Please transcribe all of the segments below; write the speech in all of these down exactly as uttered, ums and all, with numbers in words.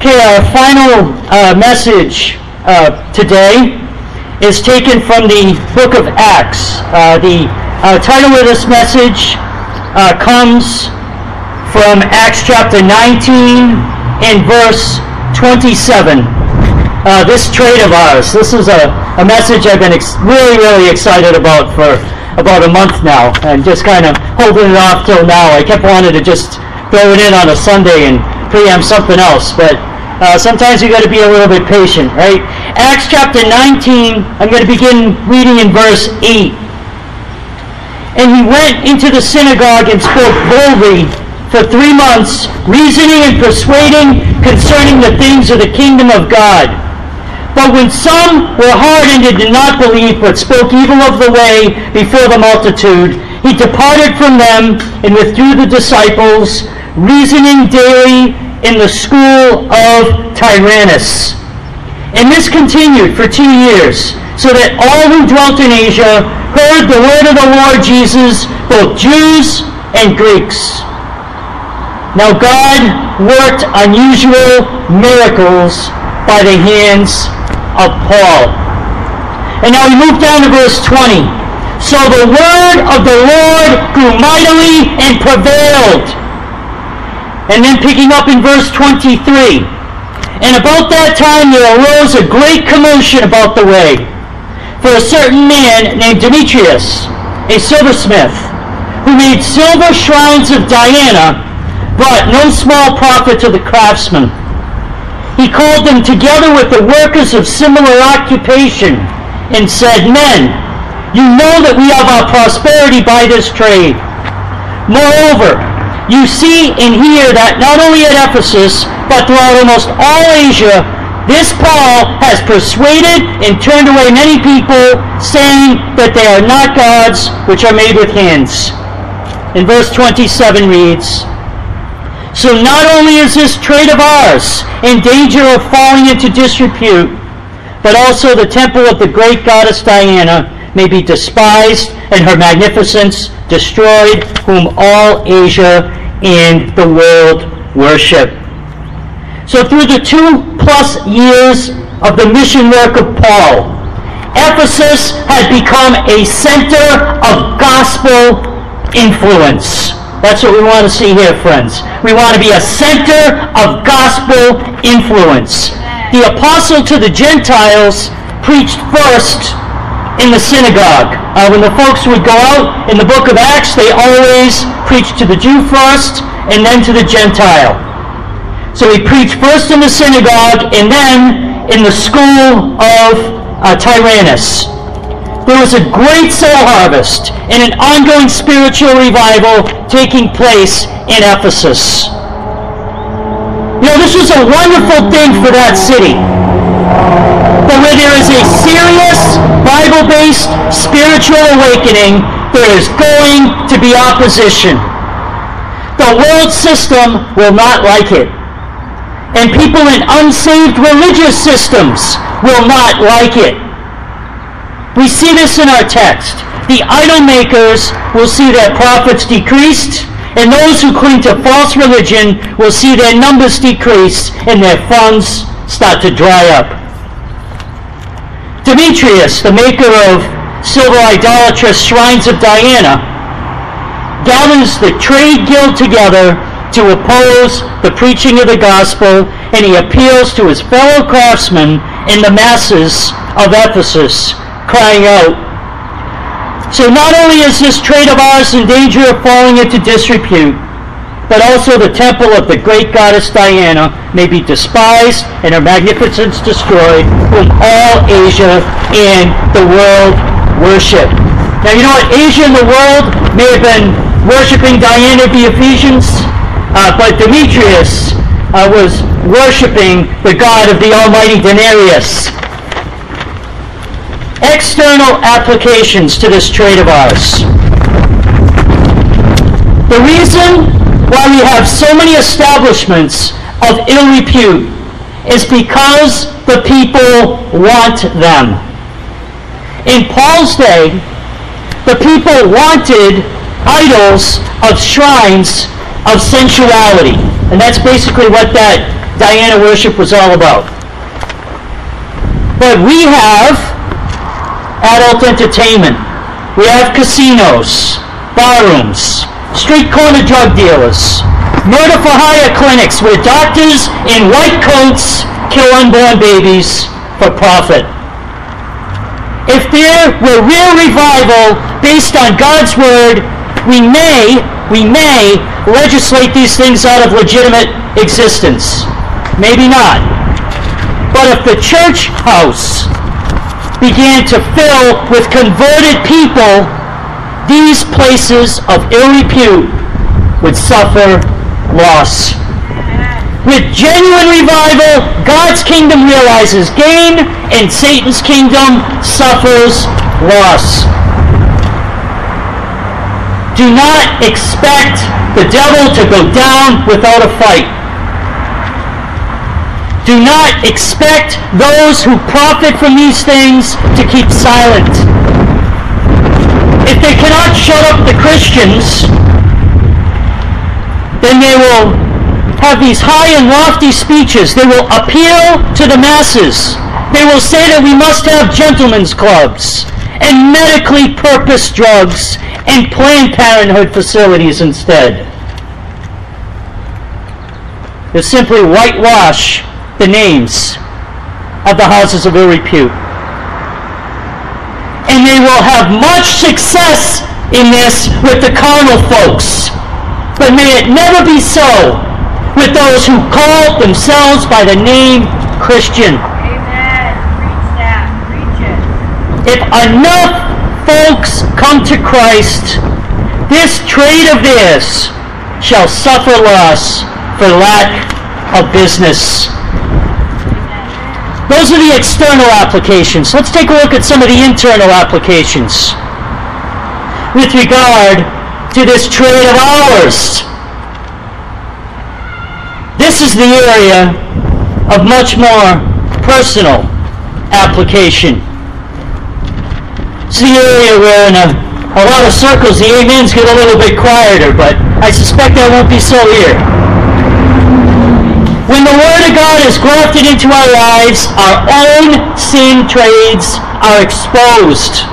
Okay, our final uh, message uh, today is taken from the book of Acts. Uh, the uh, title of this message uh, comes from Acts chapter nineteen and verse twenty-seven. Uh, this trait of ours, this is a, a message I've been ex- really, really excited about for about a month now, and just kind of holding it off till now. I kept wanting to just throw it in on a Sunday and preempt something else, but uh, sometimes you got to be a little bit patient, right? Acts chapter nineteen, I'm going to begin reading in verse eight. And he went into the synagogue and spoke boldly for three months, reasoning and persuading concerning the things of the kingdom of God. But when some were hardened and did not believe, but spoke evil of the way before the multitude, he departed from them and withdrew the disciples, reasoning daily in the school of Tyrannus. And this continued for two years, so that all who dwelt in Asia heard the word of the Lord Jesus, both Jews and Greeks. Now God worked unusual miracles by the hands of Paul. And now we move down to verse twenty. So the word of the Lord grew mightily and prevailed. And then picking up in verse twenty-three. And about that time there arose a great commotion about the way. For a certain man named Demetrius, a silversmith, who made silver shrines of Diana, brought no small profit to the craftsmen. He called them together with the workers of similar occupation and said, Men, you know that we have our prosperity by this trade. Moreover, you see and hear that not only at Ephesus, but throughout almost all Asia, this Paul has persuaded and turned away many people, saying that they are not gods which are made with hands. And verse twenty-seven reads, So not only is this trade of ours in danger of falling into disrepute, but also the temple of the great goddess Diana may be despised and her magnificence destroyed, whom all Asia and the world worship. So through the two plus years of the mission work of Paul, Ephesus had become a center of gospel influence. That's what we want to see here, friends. We want to be a center of gospel influence. The apostle to the Gentiles preached first in the synagogue. Uh, when the folks would go out in the book of Acts, they always preached to the Jew first and then to the Gentile. So he preached first in the synagogue and then in the school of uh, Tyrannus. There was a great soul harvest and an ongoing spiritual revival taking place in Ephesus. You know, this was a wonderful thing for that city. But where there is a serious, Bible-based spiritual awakening, there is going to be opposition. The world system will not like it. And people in unsaved religious systems will not like it. We see this in our text. The idol makers will see their profits decreased, and those who cling to false religion will see their numbers decrease and their funds start to dry up. Demetrius, the maker of silver idolatrous shrines of Diana, gathers the trade guild together to oppose the preaching of the gospel, and he appeals to his fellow craftsmen and the masses of Ephesus, crying out, So not only is this trade of ours in danger of falling into disrepute, but also the temple of the great goddess Diana may be despised and her magnificence destroyed, whom all Asia and the world worship. Now you know what? Asia and the world may have been worshiping Diana, the Ephesians, uh, but Demetrius uh, was worshiping the god of the almighty denarius. External applications to this trade of ours. The reason why we have so many establishments of ill repute is because the people want them. In Paul's day, the people wanted idols of shrines of sensuality. And that's basically what that Diana worship was all about. But we have adult entertainment. We have casinos, barrooms, street corner drug dealers, murder for hire clinics where doctors in white coats kill unborn babies for profit. If there were real revival based on God's word, we may, we may legislate these things out of legitimate existence. Maybe not. But if the church house began to fill with converted people, these places of ill repute would suffer loss. With genuine revival, God's kingdom realizes gain, and Satan's kingdom suffers loss. Do not expect the devil to go down without a fight. Do not expect those who profit from these things to keep silent. If they cannot shut up the Christians, then they will have these high and lofty speeches. They will appeal to the masses. They will say that we must have gentlemen's clubs and medically purposed drugs and Planned Parenthood facilities instead. They'll simply whitewash the names of the houses of ill repute. And they will have much success in this with the carnal folks. But may it never be so with those who call themselves by the name Christian. Amen. Preach that. Preach it. If enough folks come to Christ, this trade of theirs shall suffer loss for lack of business. Those are the external applications. Let's take a look at some of the internal applications with regard to this trade of ours. This is the area of much more personal application. It's the area where in a, a lot of circles the amens get a little bit quieter, but I suspect that won't be so here. When the Word of God is grafted into our lives, our own sin trades are exposed.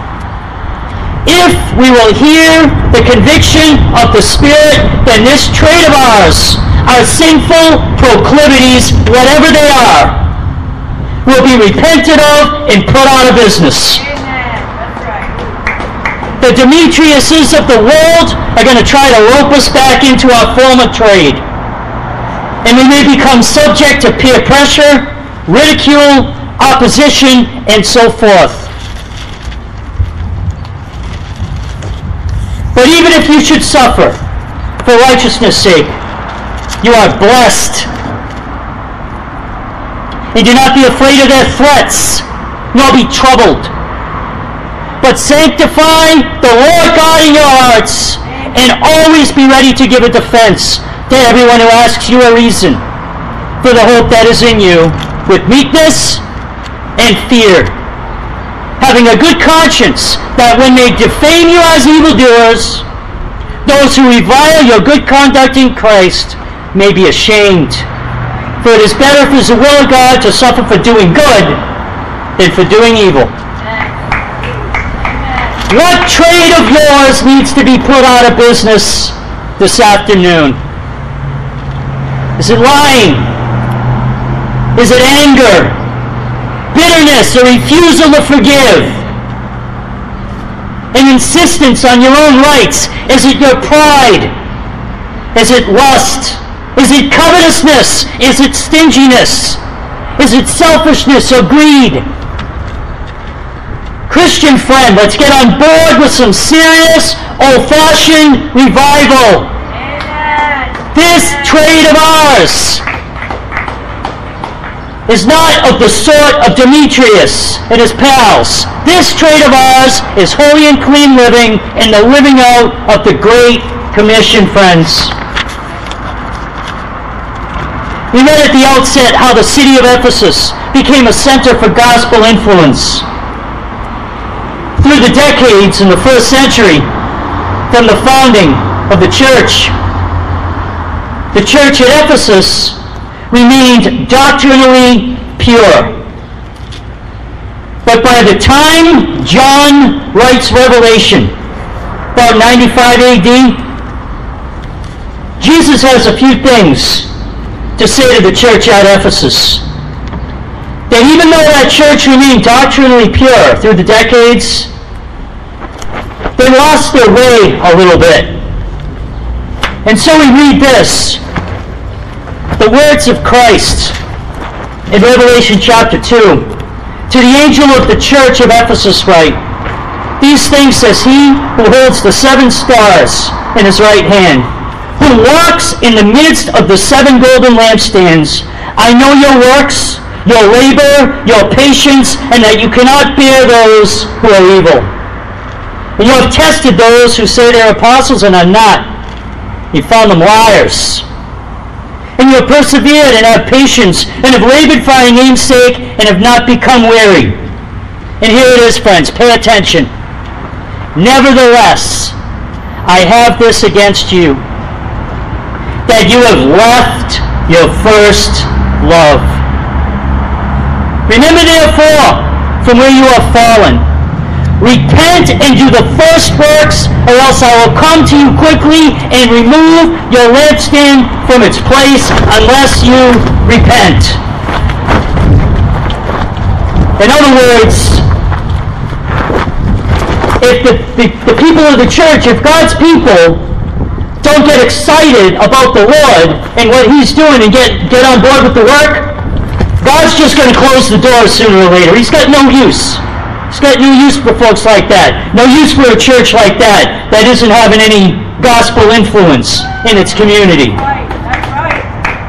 If we will hear the conviction of the Spirit, then this trade of ours, our sinful proclivities, whatever they are, will be repented of and put out of business. Amen. That's right. The Demetriuses of the world are going to try to rope us back into our former trade. And we may become subject to peer pressure, ridicule, opposition, and so forth. But even if you should suffer for righteousness' sake, you are blessed. And do not be afraid of their threats, nor be troubled. But sanctify the Lord God in your hearts, and always be ready to give a defense to everyone who asks you a reason for the hope that is in you, with meekness and fear, having a good conscience, that when they defame you as evildoers, those who revile your good conduct in Christ may be ashamed. For it is better, if it is the will of God, to suffer for doing good than for doing evil. What trade of yours needs to be put out of business this afternoon? Is it lying? Is it anger? Bitterness, a refusal to forgive? An insistence on your own rights? Is it your pride? Is it lust? Is it covetousness? Is it stinginess? Is it selfishness or greed? Christian friend, let's get on board with some serious, old-fashioned revival. This trade of ours is not of the sort of Demetrius and his pals. This trade of ours is holy and clean living and the living out of the Great Commission, friends. We read at the outset how the city of Ephesus became a center for gospel influence. Through the decades in the first century, from the founding of the church, the church at Ephesus remained doctrinally pure. But by the time John writes Revelation, about ninety-five A D, Jesus has a few things to say to the church at Ephesus. That even though that church remained doctrinally pure through the decades, they lost their way a little bit. And so we read this, the words of Christ in Revelation chapter two. To the angel of the church of Ephesus write, these things says he who holds the seven stars in his right hand, who walks in the midst of the seven golden lampstands. I know your works, your labor, your patience, and that you cannot bear those who are evil. And you have tested those who say they are apostles and are not. You found them liars. And you have persevered and have patience, and have labored for my name's sake, and have not become weary. And here it is, friends, pay attention. Nevertheless, I have this against you, that you have left your first love. Remember therefore from where you have fallen. Repent and do the first works, or else I will come to you quickly and remove your lampstand from its place unless you repent. In other words, if the, the, the people of the church, if God's people don't get excited about the Lord and what He's doing and get, get on board with the work, God's just going to close the door sooner or later. He's got no use. He's got no use for folks like that. No use for a church like that that isn't having any gospel influence in its community. Right, that's right.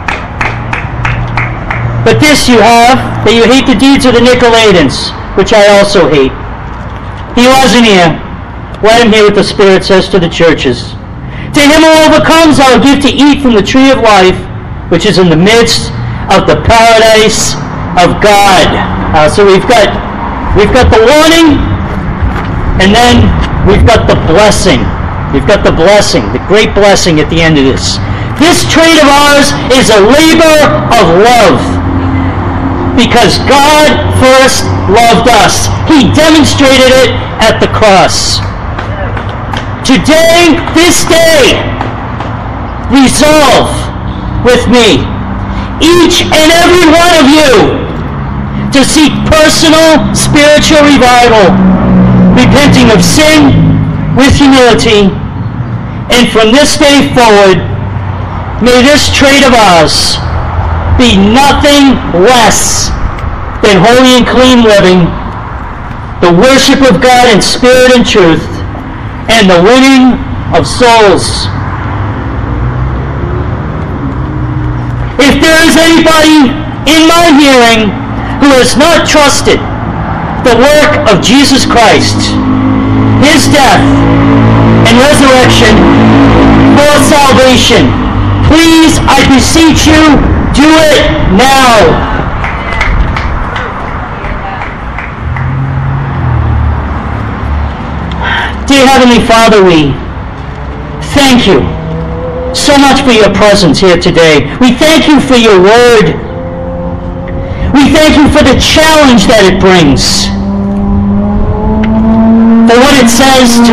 But this you have, that you hate the deeds of the Nicolaitans, which I also hate. He wasn't here. Let him hear what the Spirit says to the churches. To him who overcomes, I will give to eat from the tree of life, which is in the midst of the paradise of God. Uh, so we've got we've got the warning, and then we've got the blessing. We've got the blessing, the great blessing at the end of this. This trade of ours is a labor of love, because God first loved us. He demonstrated it at the cross. Today, this day, resolve with me, each and every one of you, to seek personal spiritual revival, repenting of sin with humility, and from this day forward, may this trade of ours be nothing less than holy and clean living, the worship of God in spirit and truth, and the winning of souls. If there is anybody in my hearing who has not trusted the work of Jesus Christ, His death and resurrection for salvation, please, I beseech you, do it now. Dear Heavenly Father, we thank you so much for your presence here today. We thank you for your word. We thank you for the challenge that it brings, for what it says to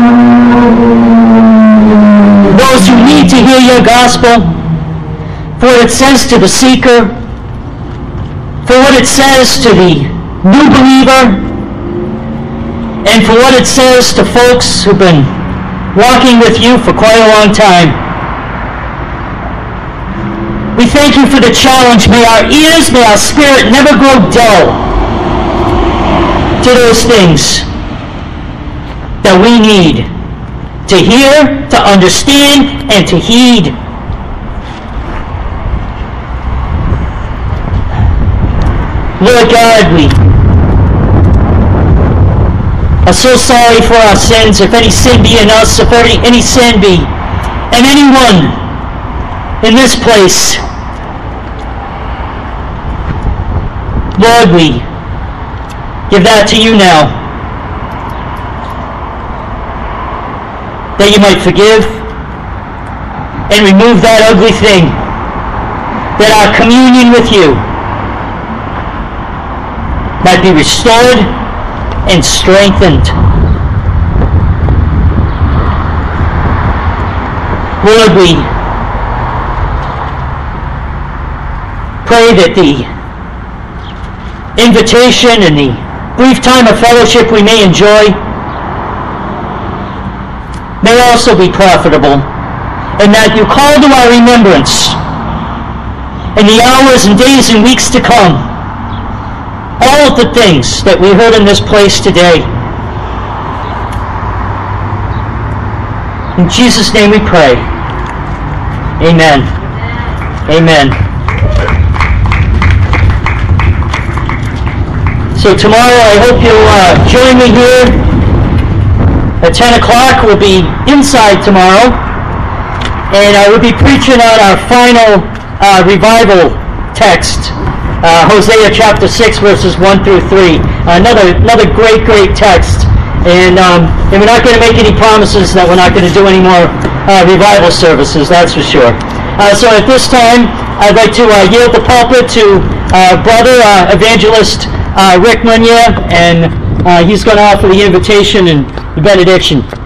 those who need to hear your gospel, for what it says to the seeker, for what it says to the new believer, and for what it says to folks who've been walking with you for quite a long time. We thank you for the challenge. May our ears, may our spirit never grow dull to those things that we need to hear, to understand, and to heed. Lord God, we are so sorry for our sins, if any sin be in us, if any, any sin be in anyone in this place. Lord, we give that to you now, that you might forgive, and remove that ugly thing. That our communion with you might be restored and strengthened. Lord, we pray that the invitation and the brief time of fellowship we may enjoy may also be profitable, and that you call to our remembrance in the hours and days and weeks to come all of the things that we heard in this place today. In Jesus' name we pray. Amen. Amen. So tomorrow I hope you'll uh, join me here at ten o'clock. We'll be inside tomorrow, and I will be preaching on our final uh, revival text, uh, Hosea chapter six, verses one through three. Another another great, great text. And, um, and we're not going to make any promises that we're not going to do any more uh, revival services, that's for sure. Uh, so at this time, I'd like to uh, yield the pulpit to uh, brother uh, evangelist uh, Rick Munya, and uh, he's going to offer the invitation and the benediction.